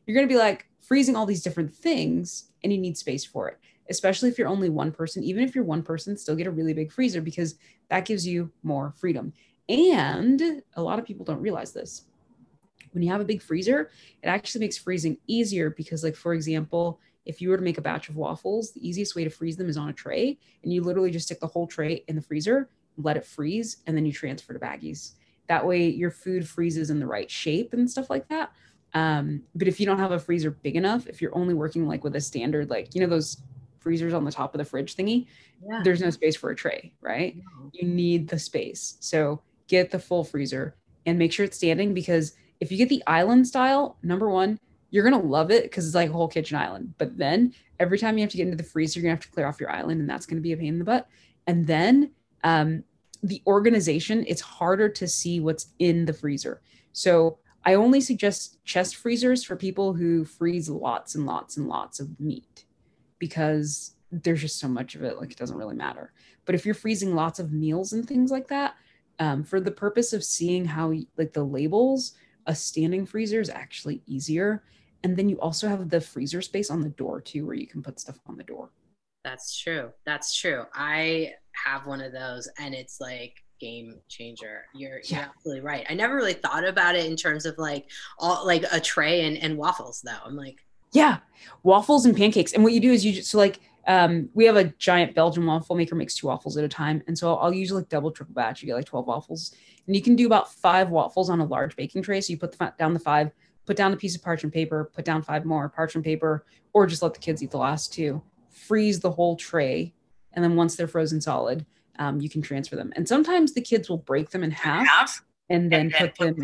you're going to be like freezing all these different things and you need space for it, especially if you're only one person. Even if you're one person, still get a really big freezer because that gives you more freedom. And a lot of people don't realize this. When you have a big freezer, it actually makes freezing easier because, like, for example, if you were to make a batch of waffles, the easiest way to freeze them is on a tray. And you literally just stick the whole tray in the freezer, let it freeze, and then you transfer to baggies. That way your food freezes in the right shape and stuff like that. But if you don't have a freezer big enough, if you're only working like with a standard, like, you know, those freezers on the top of the fridge thingy, there's no space for a tray, right? No. You need the space. So get the full freezer and make sure it's standing, because if you get the island style, number one, you're going to love it because it's like a whole kitchen island. But then every time you have to get into the freezer, you're going to have to clear off your island, and that's going to be a pain in the butt. And then the organization, it's harder to see what's in the freezer. So I only suggest chest freezers for people who freeze lots and lots and lots of meat, because there's just so much of it, like it doesn't really matter. But if you're freezing lots of meals and things like that, for the purpose of seeing how, like, the labels, a standing freezer is actually easier. And then you also have the freezer space on the door too, where you can put stuff on the door. That's true. That's true. I have one of those, and it's like game changer. You're absolutely right. I never really thought about it in terms of like all like a tray and waffles though. I'm like, yeah, waffles and pancakes. And what you do is you just, so like, we have a giant Belgian waffle maker, makes 2 waffles at a time. And so I'll use like double, triple batch. You get like 12 waffles, and you can do about 5 waffles on a large baking tray. So you put down the 5, put down a piece of parchment paper, put down 5 more parchment paper, or just let the kids eat the last 2, freeze the whole tray. And then once they're frozen solid, you can transfer them. And sometimes the kids will break them in half and then put them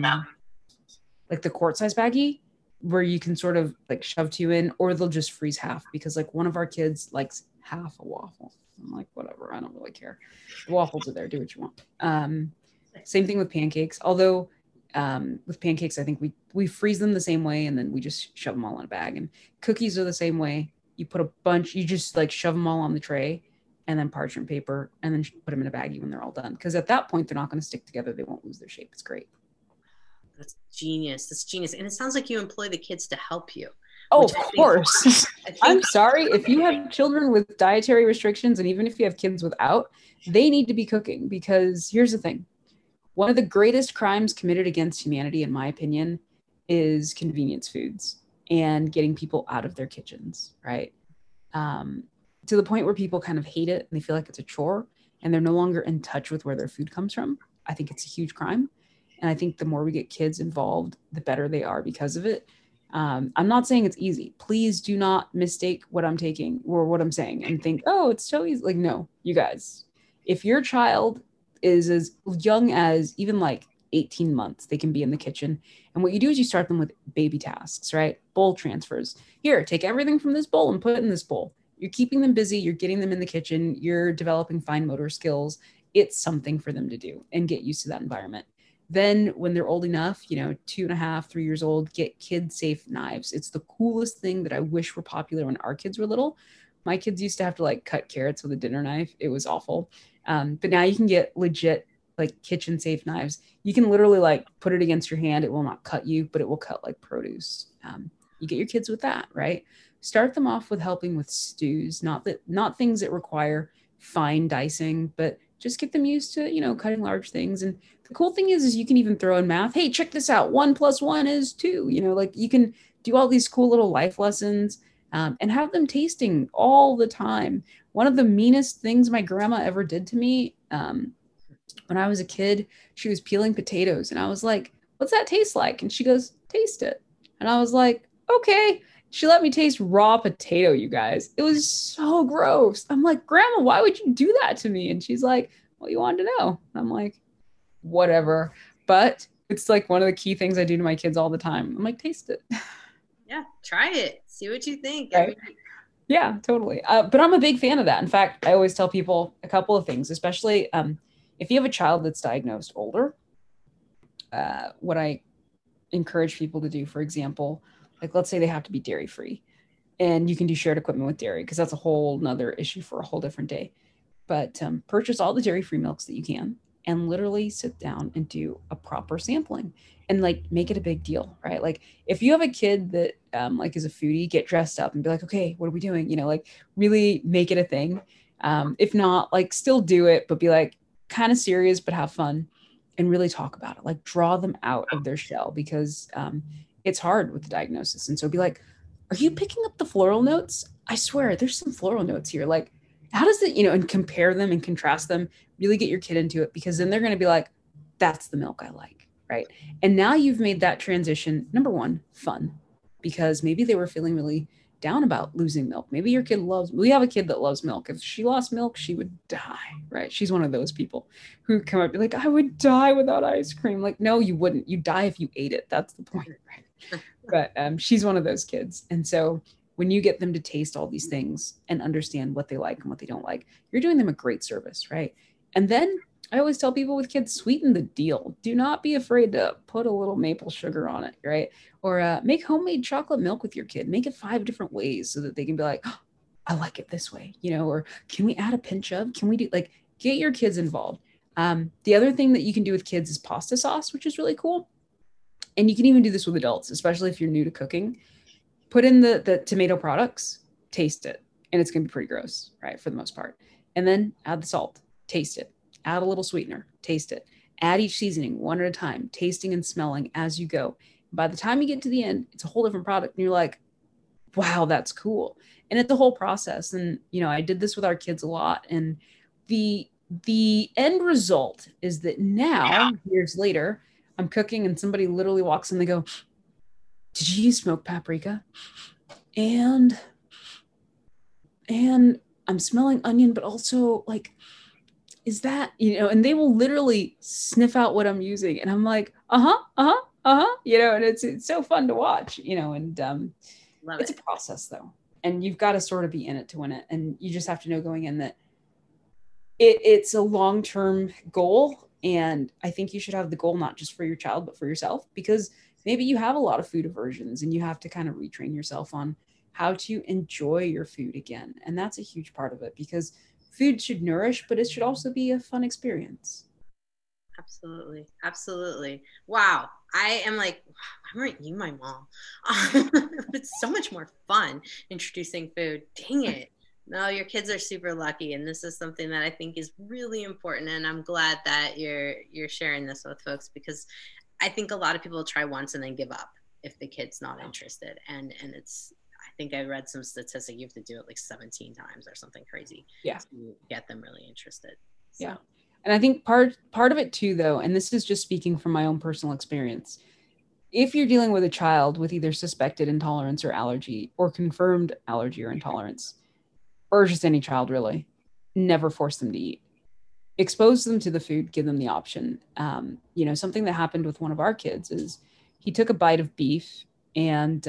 like the quart size baggie, where you can sort of like shove 2 in, or they'll just freeze half, because like one of our kids likes half a waffle. I'm like, whatever, I don't really care. The waffles are there, do what you want. Same thing with pancakes. Although with pancakes, I think we freeze them the same way, and then we just shove them all in a bag. And cookies are the same way. You put a bunch, you just like shove them all on the tray, and then parchment paper, and then put them in a baggie when they're all done. Because at that point, they're not going to stick together. They won't lose their shape. It's great. That's genius. That's genius. And it sounds like you employ the kids to help you. Oh, of course. I'm sorry. If you have children with dietary restrictions, and even if you have kids without, they need to be cooking, because here's the thing. One of the greatest crimes committed against humanity, in my opinion, is convenience foods and getting people out of their kitchens, right? To the point where people kind of hate it and they feel like it's a chore, and they're no longer in touch with where their food comes from. I think it's a huge crime. And I think the more we get kids involved, the better they are because of it. I'm not saying it's easy. Please do not mistake what I'm taking or what I'm saying and think, oh, it's so easy. Like, no, you guys, if your child is as young as even like 18 months, they can be in the kitchen. And what you do is you start them with baby tasks, right? Bowl transfers. Here, take everything from this bowl and put it in this bowl. You're keeping them busy. You're getting them in the kitchen. You're developing fine motor skills. It's something for them to do and get used to that environment. Then when they're old enough, 2.5, 3 years old, get kid safe knives. It's the coolest thing that I wish were popular when our kids were little. My kids used to have to like cut carrots with a dinner knife. It was awful. But now you can get legit like kitchen safe knives. You can literally like put it against your hand. It will not cut you, but it will cut like produce. You get your kids with that, right? Start them off with helping with stews, not things that require fine dicing, but just get them used to, cutting large things. And the cool thing is you can even throw in math. Hey, check this out. 1 + 1 is 2. Like you can do all these cool little life lessons and have them tasting all the time. One of the meanest things my grandma ever did to me when I was a kid, she was peeling potatoes, and I was like, what's that taste like? And she goes, taste it. And I was like, okay. She let me taste raw potato, you guys. It was so gross. I'm like, Grandma, why would you do that to me? And she's like, well, you wanted to know. And I'm like, whatever. But it's like one of the key things I do to my kids all the time. I'm like, taste it. Yeah, try it. See what you think. Right? Yeah, totally. But I'm a big fan of that. In fact, I always tell people a couple of things, especially if you have a child that's diagnosed older. What I encourage people to do, for example, like let's say they have to be dairy free, and you can do shared equipment with dairy, because that's a whole nother issue for a whole different day. But purchase all the dairy free milks that you can, and literally sit down and do a proper sampling. and like make it a big deal, right? Like if you have a kid that like is a foodie, get dressed up and be like, okay, what are we doing? You know, like really make it a thing. If not, like still do it, but be like kind of serious, but have fun and really talk about it. Like draw them out of their shell because it's hard with the diagnosis. And so be like, are you picking up the floral notes? I swear there's some floral notes here. Like, how does it, you know, and compare them and contrast them, really get your kid into it because then they're going to be like, that's the milk I like. Right. And now you've made that transition, number one, fun, because maybe they were feeling really down about losing milk. Maybe your kid loves, we have a kid that loves milk. If she lost milk, she would die, right? She's one of those people who come up and be like, I would die without ice cream. Like, no, you wouldn't. You die if you ate it. That's the point, right? But she's one of those kids. And so when you get them to taste all these things and understand what they like and what they don't like, you're doing them a great service, right? And then I always tell people with kids, sweeten the deal. Do not be afraid to put a little maple sugar on it, right? Or make homemade chocolate milk with your kid. Make it 5 different ways so that they can be like, oh, I like it this way, you know, or can we add a pinch of, can we do like, get your kids involved. The other thing that you can do with kids is pasta sauce, which is really cool. And you can even do this with adults, especially if you're new to cooking. Put in the tomato products, taste it, and it's going to be pretty gross, right, for the most part. And then add the salt, taste it, add a little sweetener, taste it, add each seasoning one at a time, tasting and smelling as you go. By the time you get to the end, it's a whole different product, and you're like, wow, that's cool. And it's a whole process. And you know, I did this with our kids a lot, and the end result is that now, years later, I'm cooking and somebody literally walks in, they go, did you use smoked paprika? And I'm smelling onion, but also like, is that, you know, and they will literally sniff out what I'm using. And I'm like, you know, and it's so fun to watch, you know, and it's a process though. And you've got to sort of be in it to win it. And you just have to know going in that it's a long-term goal. And I think you should have the goal, not just for your child, but for yourself, because maybe you have a lot of food aversions and you have to kind of retrain yourself on how to enjoy your food again. And that's a huge part of it because food should nourish, but it should also be a fun experience. Absolutely. Absolutely. Wow. I am like, why weren't you my mom? It's so much more fun introducing food. Dang it. No, your kids are super lucky, and this is something that I think is really important. And I'm glad that you're sharing this with folks because I think a lot of people try once and then give up if the kid's not interested. And it's, I think I read some statistic you have to do it like 17 times or something crazy to get them really interested. So. Yeah. And I think part of it too, though, and this is just speaking from my own personal experience, if you're dealing with a child with either suspected intolerance or allergy or confirmed allergy or intolerance, or just any child really, never force them to eat. Expose them to the food, give them the option. You know, something that happened with one of our kids is he took a bite of beef and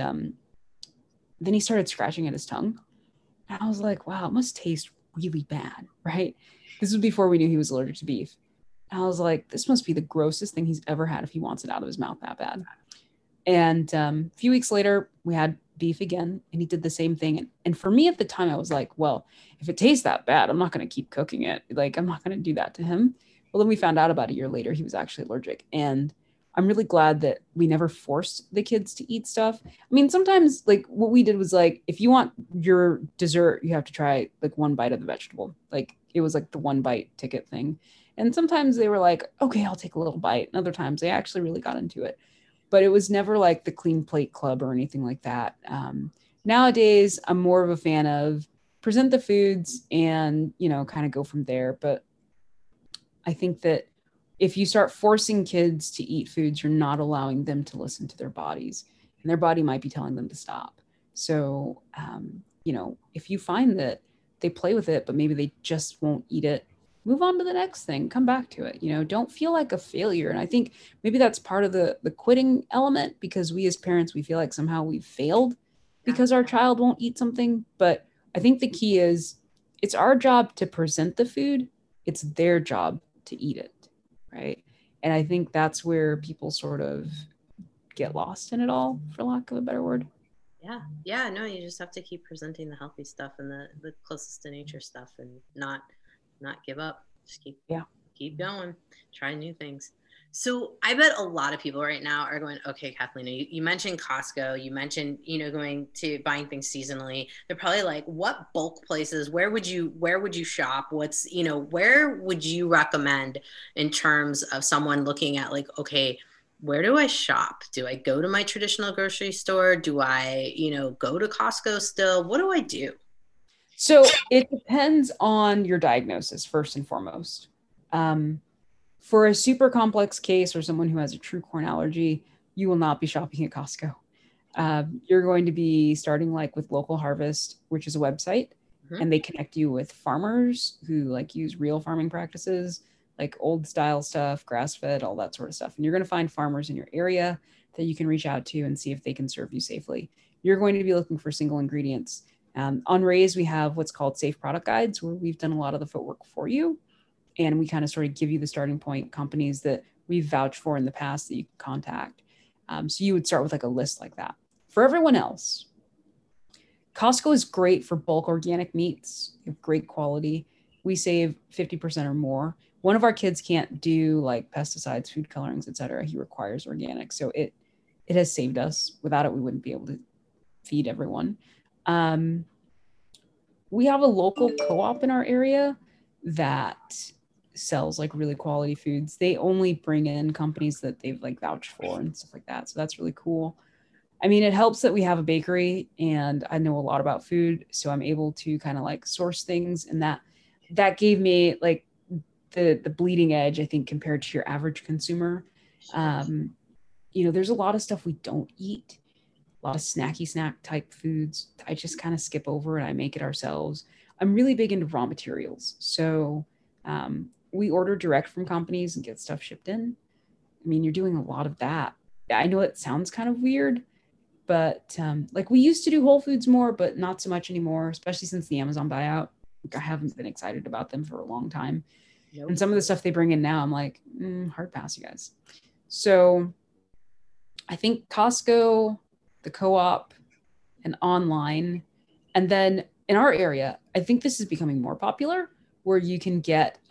then he started scratching at his tongue. And I was like, wow, it must taste really bad, right? This was before we knew he was allergic to beef. And I was like, this must be the grossest thing he's ever had if he wants it out of his mouth that bad. And a few weeks later, we had beef again, and he did the same thing. And for me at the time, I was like, well, if it tastes that bad, I'm not going to keep cooking it. Like, I'm not going to do that to him. Well, then we found out about a year later, he was actually allergic. And I'm really glad that we never forced the kids to eat stuff. I mean, sometimes like what we did was like, if you want your dessert, you have to try like one bite of the vegetable. Like it was like the one bite ticket thing. And sometimes they were like, okay, I'll take a little bite. And other times they actually really got into it. But it was never like the clean plate club or anything like that. Nowadays, I'm more of a fan of present the foods and, you know, kind of go from there. But I think that if you start forcing kids to eat foods, you're not allowing them to listen to their bodies, and their body might be telling them to stop. So, you know, if you find that they play with it, but maybe they just won't eat it, move on to the next thing, come back to it, you know, don't feel like a failure. And I think maybe that's part of the quitting element, because we as parents, we feel like somehow we've failed because our child won't eat something. But I think the key is it's our job to present the food. It's their job to eat it. Right. And I think that's where people sort of get lost in it all, for lack of a better word. Yeah. Yeah. No, you just have to keep presenting the healthy stuff and the closest to nature stuff and not give up. Just keep going. Try new things. So I bet a lot of people right now are going, okay, Kathleen, you mentioned Costco, you mentioned, going to buying things seasonally. They're probably like, what bulk places, where would you shop? Where would you recommend in terms of someone looking at like, okay, where do I shop? Do I go to my traditional grocery store? Do I, go to Costco still? What do I do? So it depends on your diagnosis, first and foremost. Um, for a super complex case or someone who has a true corn allergy, you will not be shopping at Costco. You're going to be starting like with Local Harvest, which is a website, Mhm. and they connect you with farmers who like use real farming practices, like old style stuff, grass fed, all that sort of stuff. And you're going to find farmers in your area that you can reach out to and see if they can serve you safely. You're going to be looking for single ingredients. On Raise, we have what's called safe product guides, where we've done a lot of the footwork for you. And we kind of sort of give you the starting point companies that we've vouched for in the past that you can contact. So you would start with like a list like that. For everyone else, Costco is great for bulk organic meats. You have great quality. We save 50% or more. One of our kids can't do like pesticides, food colorings, etc. He requires organic. So it has saved us. Without it, we wouldn't be able to feed everyone. Um, we have a local co-op in our area that sells like really quality foods. They only bring in companies that they've like vouched for and stuff like that. So that's really cool. I mean, it helps that we have a bakery and I know a lot about food, so I'm able to kind of like source things, and that gave me like the bleeding edge, I think, compared to your average consumer. Um, there's a lot of stuff we don't eat, a lot of snacky snack type foods. I just kind of skip over and I make it ourselves. I'm really big into raw materials, so we order direct from companies and get stuff shipped in. I mean, you're doing a lot of that. I know it sounds kind of weird, but like we used to do Whole Foods more, but not so much anymore, especially since the Amazon buyout. I haven't been excited about them for a long time. Nope. And some of the stuff they bring in now, I'm like, hard pass, you guys. So I think Costco, the co-op, and online. And then in our area, I think this is becoming more popular where you can get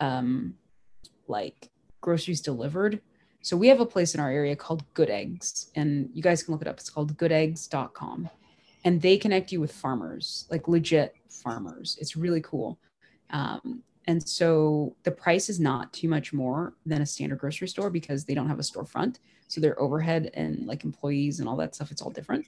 like groceries delivered. So we have a place in our area called Good Eggs, and you guys can look it up. It's called goodeggs.com. And they connect you with farmers, like legit farmers. It's really cool. And so the price is not too much more than a standard grocery store because they don't have a storefront. So their overhead and like employees and all that stuff, it's all different.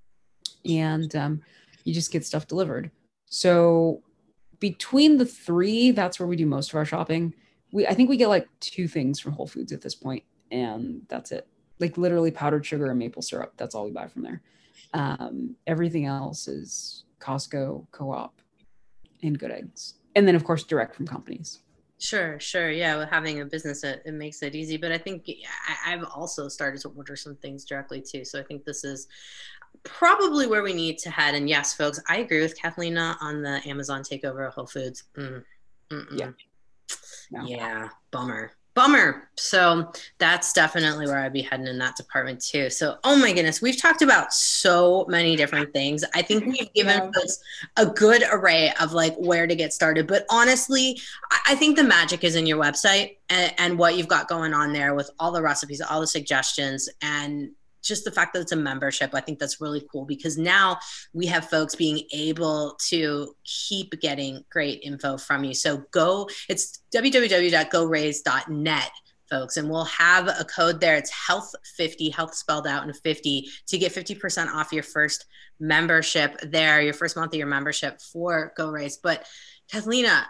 And you just get stuff delivered. So between the three, that's where we do most of our shopping. I think we get like two things from Whole Foods at this point, and that's it. Like literally powdered sugar and maple syrup. That's all we buy from there. Everything else is Costco, Co-op, and Good Eggs, and then of course direct from companies. Sure. Yeah, with having a business, it makes it easy. But I think I've also started to order some things directly too. So I think this is probably where we need to head. And yes, folks, I agree with Kathlena on the Amazon takeover of Whole Foods. Yeah. No. Yeah, bummer. So that's definitely where I'd be heading in that department too. So, oh my goodness, we've talked about so many different things. I think we've given folks a good array of like where to get started. But honestly, I think the magic is in your website and what you've got going on there with all the recipes, all the suggestions, and just the fact that it's a membership. I think that's really cool because now we have folks being able to keep getting great info from you. So it's www.goraise.net, folks, and we'll have a code there. It's health50, health spelled out, and 50 to get 50% off your first membership there, your first month of your membership for Go Raise. But Kathlena,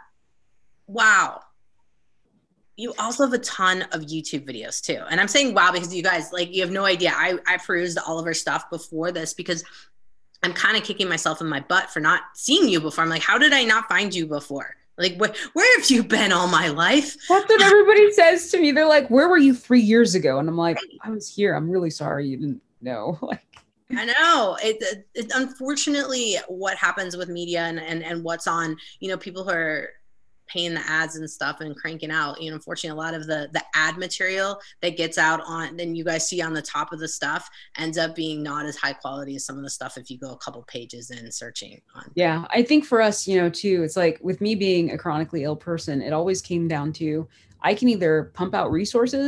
wow, you also have a ton of YouTube videos too. And I'm saying wow because you guys, like, you have no idea. I perused all of her stuff before this because I'm kind of kicking myself in my butt for not seeing you before. I'm like, how did I not find you before? Like, where have you been all my life? That's what everybody says to me. They're like, where were you 3 years ago? And I'm like, I was here. I'm really sorry you didn't know. Like, I know it unfortunately what happens with media and what's on, people who are paying the ads and stuff and cranking out, unfortunately a lot of the ad material that gets out on, then you guys see on the top of the stuff ends up being not as high quality as some of the stuff if you go a couple pages in searching on. Yeah, I think for us, too, it's like with me being a chronically ill person, it always came down to I can either pump out resources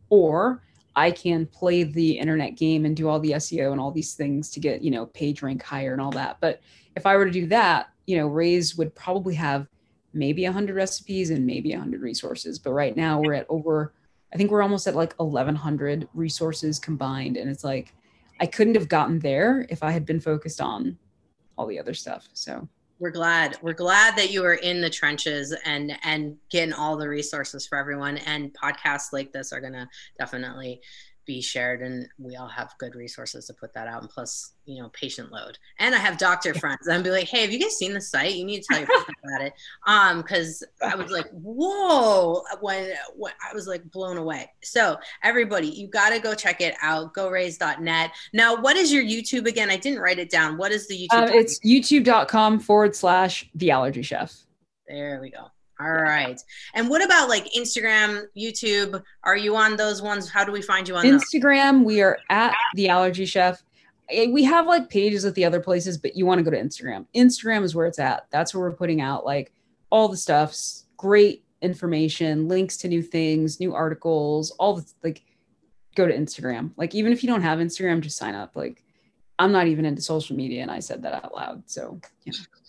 or I can play the internet game and do all the SEO and all these things to get, page rank higher and all that. But if I were to do that, Raise would probably have maybe 100 recipes and maybe 100 resources. But right now we're at I think we're almost at like 1,100 resources combined. And it's like, I couldn't have gotten there if I had been focused on all the other stuff. So we're glad that you are in the trenches and getting all the resources for everyone. And podcasts like this are going to definitely be shared, and we all have good resources to put that out. And plus, patient load. And I have doctor friends. And I'd be like, hey, have you guys seen the site? You need to tell your friends about it. Because I was like, whoa, when I was like blown away. So everybody, you got to go check it out. GoRaise.net. Now, what is your YouTube again? I didn't write it down. What is the YouTube? It's youtube.com/The Allergy Chef. There we go. All right. And what about like Instagram, YouTube? Are you on those ones? How do we find you on Instagram? Those? We are at The Allergy Chef. We have like pages at the other places, but you want to go to Instagram. Instagram is where it's at. That's where we're putting out like all the stuffs, great information, links to new things, new articles, all the like. Go to Instagram. Like, even if you don't have Instagram, just sign up. Like, I'm not even into social media, and I said that out loud. So yeah.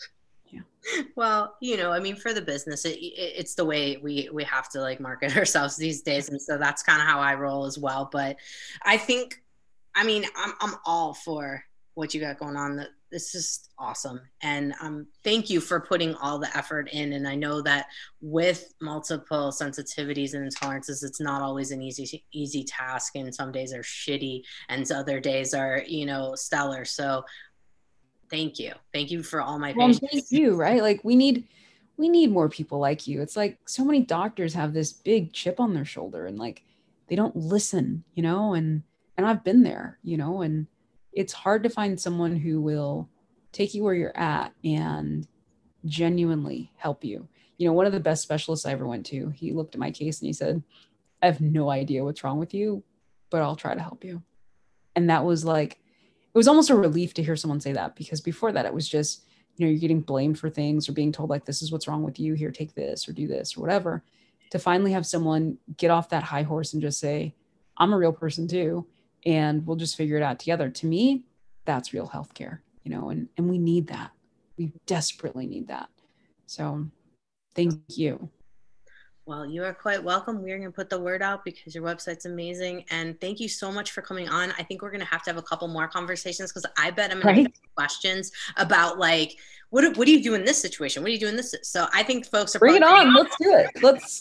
Well, for the business, it's the way we have to like market ourselves these days. And so that's kind of how I roll as well. But I think, I'm all for what you got going on. This is awesome. And thank you for putting all the effort in. And I know that with multiple sensitivities and intolerances, it's not always an easy task. And some days are shitty and other days are, stellar. So thank you for all my patients. Well, thank you, right? Like we need more people like you. It's like so many doctors have this big chip on their shoulder and like they don't listen, and I've been there, and it's hard to find someone who will take you where you're at and genuinely help you. One of the best specialists I ever went to, he looked at my case and he said, I have no idea what's wrong with you, but I'll try to help you. And that was like, it was almost a relief to hear someone say that, because before that, it was just, you're getting blamed for things or being told like, this is what's wrong with you. Here, take this or do this or whatever. To finally have someone get off that high horse and just say, I'm a real person too, and we'll just figure it out together. To me, that's real healthcare, and we need that. We desperately need that. So thank you. Well, you are quite welcome. We're going to put the word out because your website's amazing. And thank you so much for coming on. I think we're going to have a couple more conversations, because I bet I'm going to get questions about like, what do you do in this situation? What do you do in this? So I think folks are bring it on. Let's do it.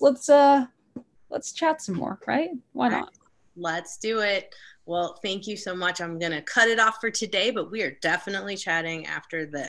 Let's chat some more, right? Why not? Let's do it. Well, thank you so much. I'm going to cut it off for today, but we are definitely chatting after this.